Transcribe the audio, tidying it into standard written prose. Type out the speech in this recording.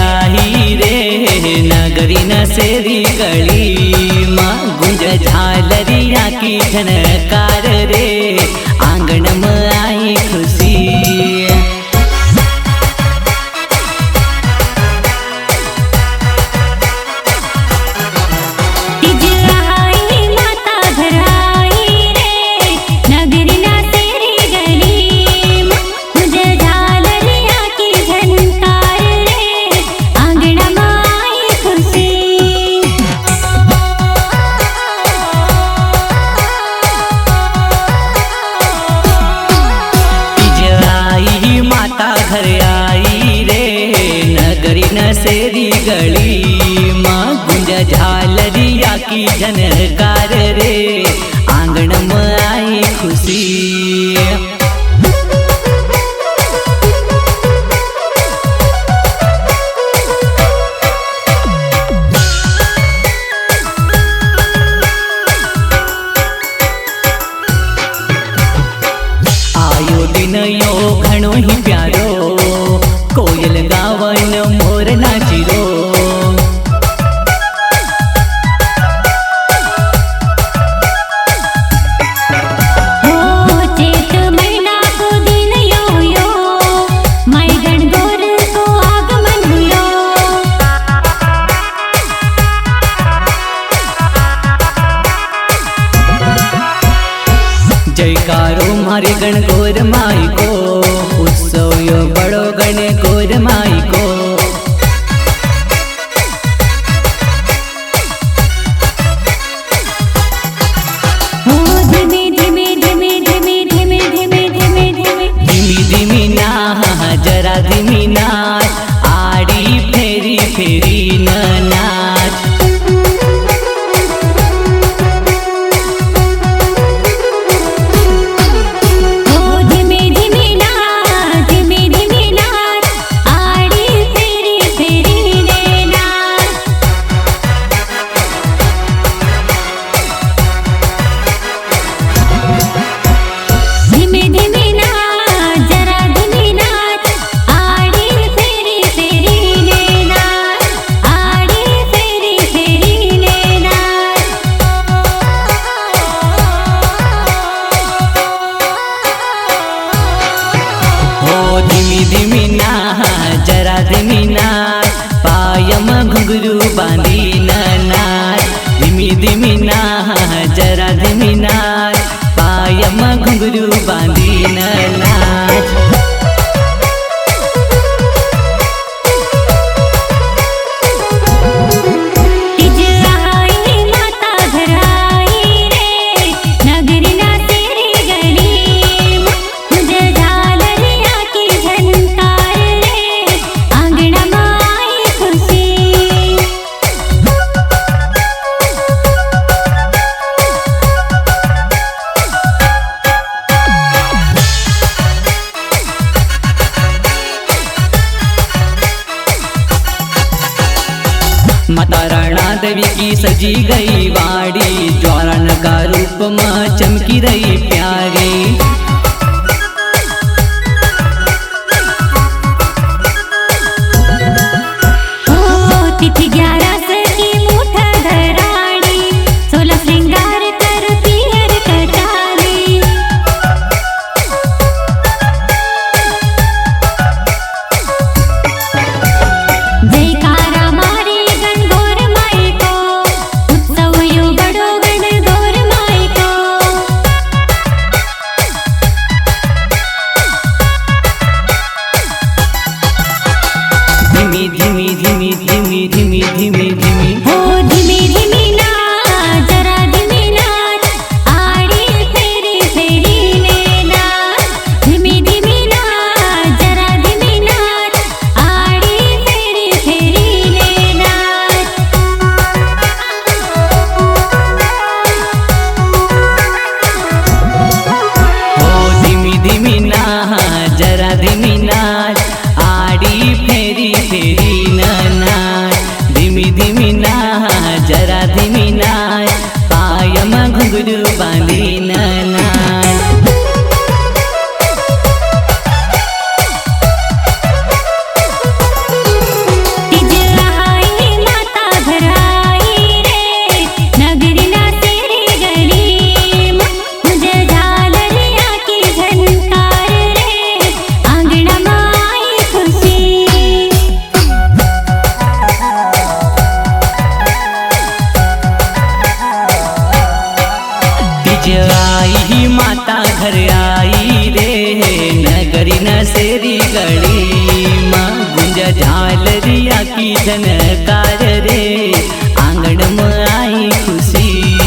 आई रे नगरी न सेरी गली माँ गुंज झालरिया की झनकार रे आंगन में आई खुशी। घर आई रे नगरी न सेरी गली माँ गुंज झालरिया की झनकार रे आंगन में आई खुशी। आयो दिन यो घणो ही प्यारो कोयल गावन मोर नाचिरो। चेत महीना को दिन यो यो माई गणगौर को आगमन हुयो। जयकारो मारी गणगौर माई को उत्सव यो बड़ो गणगौर माई को। धीमे धीमे धीमे धीमे धीमे धीमे धीमे धीमे धीमी धीमी ना जरा धीमी नाच आड़ी फेरी फेरी न नाच। धीमी धीमी ना जरा धीमी नाच पायम घुंघरू बांधी न नाच। धीमी धीमी ना जरा धीमी नाच पायम घुंघरू बांधी न नाच। माता राणा देवी की सजी गई वाड़ी ज्वालन का रूप में चमकी रही प्यारी। तिथि 11 की मुठ धराड़ी 16 श्रृंगार करती हर कटारी। जयकारा मारी गणगौर माई को उत्सव यो बड़ो गणगौर माई को। धीमी धीमी धीमी धीमी धीमी धीमी धीमी हो धीमी धीमी नाच जरा धीमी नाच आड़ी फेरी फेरी ने नाच। धीमी धीमी नाच जरा धीमी नाच आड़ी फेरी फेरी ने नाच। हो धीमी धीमी ना जरा धीमी नाच आड़ी फेरी फेरी न नाच। धीमी धीमी ना जरा धीमी नाच पायम घुंघरू बांधी न नाच। न शेरी गली माँ गुंज झालरिया की झनकार रे आंगन में आई खुशी।